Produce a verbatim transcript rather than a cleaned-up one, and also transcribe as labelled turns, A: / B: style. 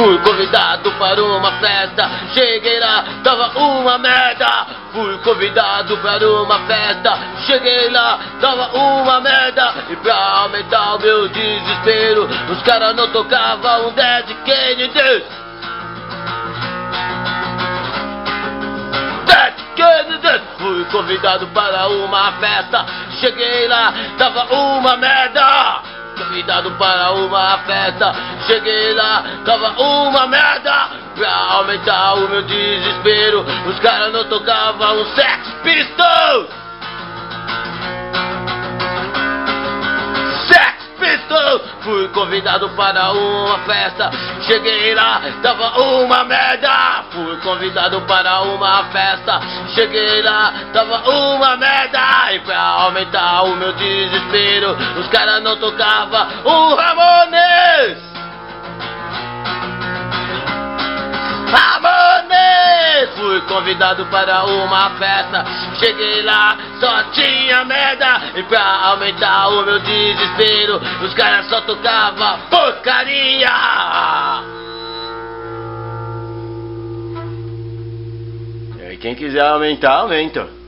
A: Fui convidado para uma festa, cheguei lá, tava uma merda. Fui convidado para uma festa, cheguei lá, tava uma merda. E pra aumentar o meu desespero, os caras não tocavam um Dead Kennedys. Dead Kennedys. Fui convidado para uma festa, cheguei lá, tava uma merda. Convidado para uma festa, cheguei lá, tava uma merda. Pra aumentar o meu desespero, os caras não tocavam um Sex Pistols. Sex Pistols. Fui convidado para uma festa, cheguei lá, tava uma merda. Fui convidado para uma festa, cheguei lá, tava uma merda. E pra aumentar o meu desespero, os caras não tocavam um Ramones. Ramones! Fui convidado para uma festa, cheguei lá, só tinha merda. E pra aumentar o meu desespero, os caras só tocavam porcaria. E aí quem quiser aumentar, aumenta.